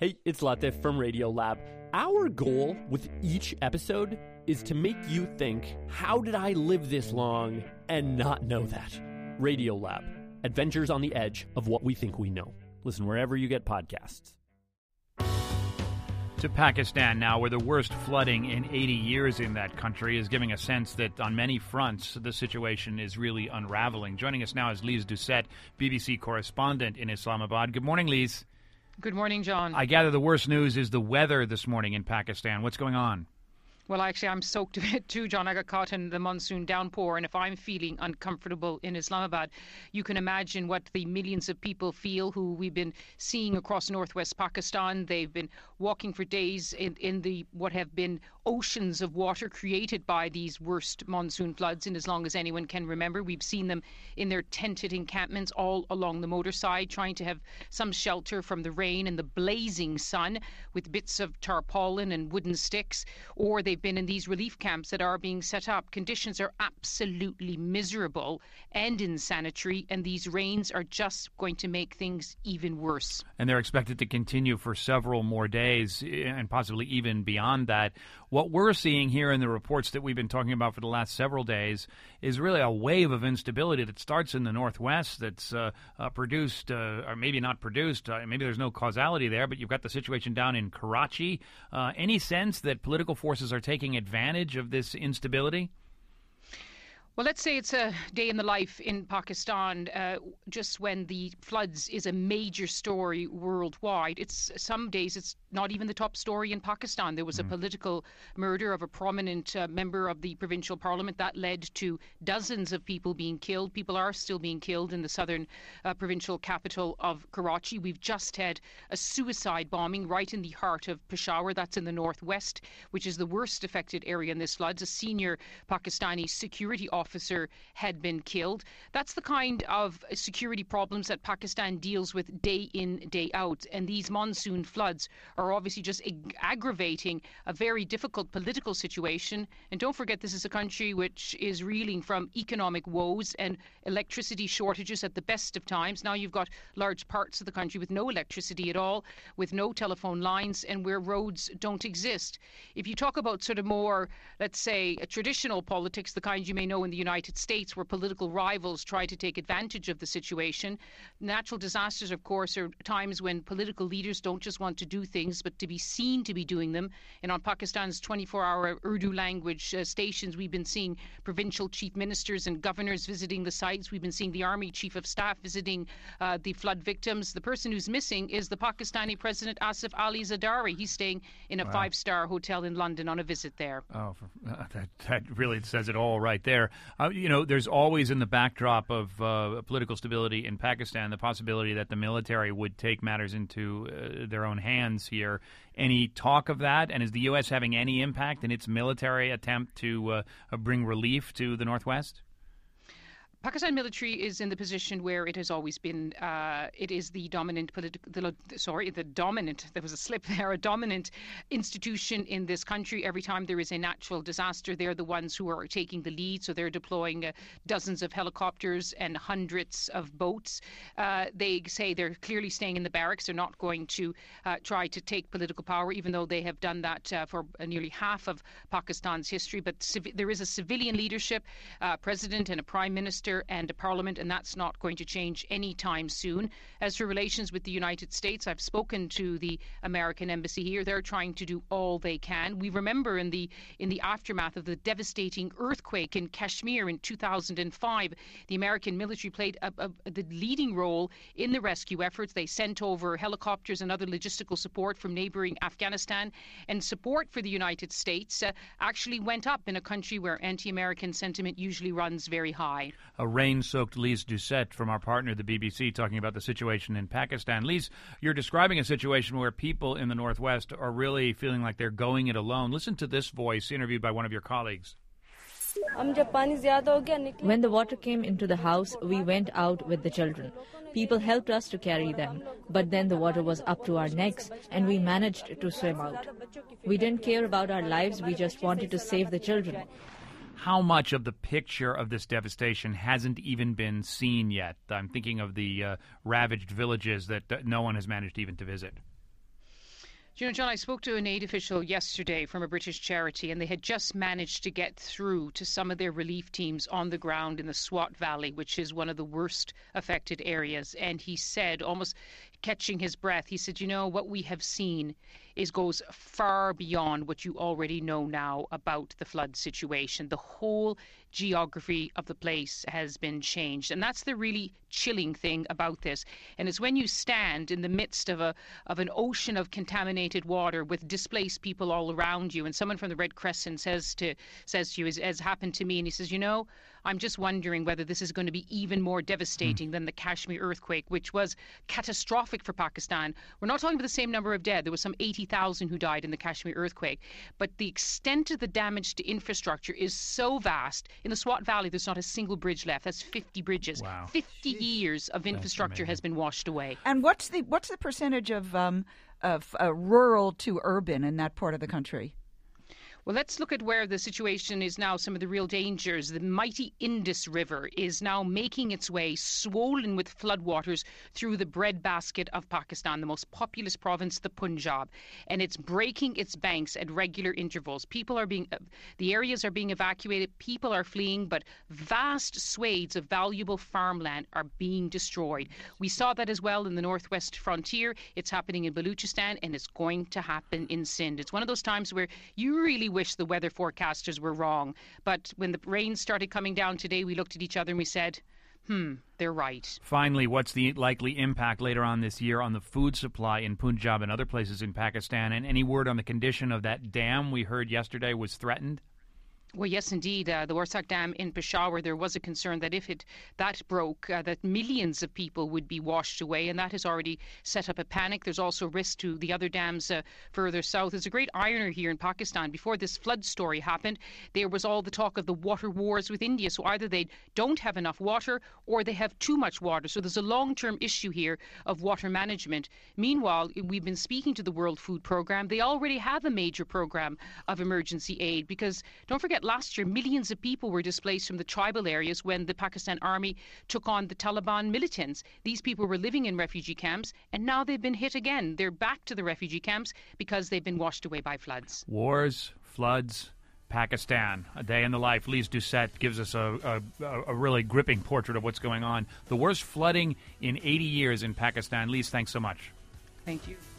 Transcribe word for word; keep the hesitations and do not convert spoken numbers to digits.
Hey, it's Latif from Radiolab. Our goal with each episode is to make you think, how did I live this long and not know that? Radiolab, adventures on the edge of what we think we know. Listen wherever you get podcasts. To Pakistan now, where the worst flooding in eighty years in that country is giving a sense that on many fronts the situation is really unraveling. Joining us now is Lise Doucette, B B C correspondent in Islamabad. Good morning, Lise. Good morning, John. I gather the worst news is the weather this morning in Pakistan. What's going on? Well, actually, I'm soaked a bit too, John. I got caught in the monsoon downpour, and if I'm feeling uncomfortable in Islamabad, you can imagine what the millions of people feel who we've been seeing across northwest Pakistan. They've been walking for days in, in the what have been oceans of water created by these worst monsoon floods, and as long as anyone can remember, we've seen them in their tented encampments all along the motorside, trying to have some shelter from the rain and the blazing sun with bits of tarpaulin and wooden sticks, or they've been in these relief camps that are being set up. Conditions are absolutely miserable and insanitary, and these rains are just going to make things even worse. And they're expected to continue for several more days and possibly even beyond that. What we're seeing here in the reports that we've been talking about for the last several days is really a wave of instability that starts in the northwest that's uh, uh, produced, uh, or maybe not produced, uh, maybe there's no causality there, but you've got the situation down in Karachi. Uh, any sense that political forces are taking advantage of this instability? Well, let's say it's a day in the life in Pakistan, uh, just when the floods is a major story worldwide. It's some days it's not even the top story in Pakistan. There was a political murder of a prominent uh, member of the provincial parliament that led to dozens of people being killed. People are still being killed in the southern uh, provincial capital of Karachi. We've just had a suicide bombing right in the heart of Peshawar. That's in the northwest, which is the worst affected area in this floods. A senior Pakistani security officer officer had been killed. That's the kind of security problems that Pakistan deals with day in, day out. And these monsoon floods are obviously just ag- aggravating a very difficult political situation. And don't forget, this is a country which is reeling from economic woes and electricity shortages at the best of times. Now you've got large parts of the country with no electricity at all, with no telephone lines, and where roads don't exist. If you talk about sort of more, let's say, a traditional politics, the kind you may know in the United States, where political rivals try to take advantage of the situation. Natural disasters, of course, are times when political leaders don't just want to do things, but to be seen to be doing them. And on Pakistan's twenty-four hour Urdu language uh, stations, we've been seeing provincial chief ministers and governors visiting the sites. We've been seeing the army chief of staff visiting uh, the flood victims. The person who's missing is the Pakistani president, Asif Ali Zardari. He's staying in a wow. five-star hotel in London on a visit there. Oh, uh, that, that really says it all right there. Uh, you know, there's always in the backdrop of uh, political stability in Pakistan the possibility that the military would take matters into uh, their own hands here. Any talk of that? And is the U S having any impact in its military attempt to uh, bring relief to the Northwest? Pakistan military is in the position where it has always been. Uh, it is the dominant political, sorry, the dominant, there was a slip there, a dominant institution in this country. Every time there is a natural disaster, they're the ones who are taking the lead. So they're deploying uh, dozens of helicopters and hundreds of boats. Uh, they say they're clearly staying in the barracks. They're not going to uh, try to take political power, even though they have done that uh, for uh, nearly half of Pakistan's history. But civ- there is a civilian leadership, uh, president and a prime minister and a parliament, and that's not going to change anytime soon. As for relations with the United States, I've spoken to the American embassy here. They're trying to do all they can. We remember in the in the aftermath of the devastating earthquake in Kashmir in two thousand five, the American military played a, a, the leading role in the rescue efforts. They sent over helicopters and other logistical support from neighboring Afghanistan, and support for the United States uh, actually went up in a country where anti-American sentiment usually runs very high. A rain-soaked Lise Doucette from our partner, the B B C, talking about the situation in Pakistan. Lise, you're describing a situation where people in the Northwest are really feeling like they're going it alone. Listen to this voice interviewed by one of your colleagues. When the water came into the house, we went out with the children. People helped us to carry them, but then the water was up to our necks and we managed to swim out. We didn't care about our lives, we just wanted to save the children. How much of the picture of this devastation hasn't even been seen yet? I'm thinking of the uh, ravaged villages that uh, no one has managed even to visit. Do you know, John, I spoke to an aid official yesterday from a British charity, and they had just managed to get through to some of their relief teams on the ground in the Swat Valley, which is one of the worst affected areas. And he said, almost catching his breath, he said, you know, what we have seen is goes far beyond what you already know now about the flood situation. The whole geography of the place has been changed, and that's the really chilling thing about this. And it's when you stand in the midst of a of an ocean of contaminated water with displaced people all around you, and someone from the Red Crescent says to says to you, as, as happened to me, and he says, you know, I'm just wondering whether this is going to be even more devastating mm. than the Kashmir earthquake, which was catastrophic for Pakistan. We're not talking about the same number of dead. There was some eighty thousand who died in the Kashmir earthquake. But the extent of the damage to infrastructure is so vast. In the Swat Valley, there's not a single bridge left. That's fifty bridges. Wow. fifty Jeez. Years of infrastructure has been washed away. And what's the what's the percentage of, um, of uh, rural to urban in that part of the country? Well, let's look at where the situation is now, some of the real dangers. The mighty Indus River is now making its way, swollen with floodwaters, through the breadbasket of Pakistan, the most populous province, the Punjab. And it's breaking its banks at regular intervals. People are being, uh, the areas are being evacuated, people are fleeing, but vast swathes of valuable farmland are being destroyed. We saw that as well in the northwest frontier. It's happening in Baluchistan, and it's going to happen in Sindh. It's one of those times where you really wish the weather forecasters were wrong. But when the rain started coming down today, we looked at each other and we said, hmm, they're right. Finally, what's the likely impact later on this year on the food supply in Punjab and other places in Pakistan? And any word on the condition of that dam we heard yesterday was threatened? Well, yes, indeed. Uh, the Warsak Dam in Peshawar, there was a concern that if it that broke, uh, that millions of people would be washed away, and that has already set up a panic. There's also risk to the other dams uh, further south. There's a great irony here in Pakistan. Before this flood story happened, there was all the talk of the water wars with India. So either they don't have enough water or they have too much water. So there's a long-term issue here of water management. Meanwhile, we've been speaking to the World Food Programme. They already have a major program of emergency aid because, don't forget, last year, millions of people were displaced from the tribal areas when the Pakistan army took on the Taliban militants. These people were living in refugee camps, and now they've been hit again. They're back to the refugee camps because they've been washed away by floods. Wars, floods, Pakistan. A day in the life. Lise Doucette gives us a, a, a really gripping portrait of what's going on. The worst flooding in eighty years in Pakistan. Lise, thanks so much. Thank you.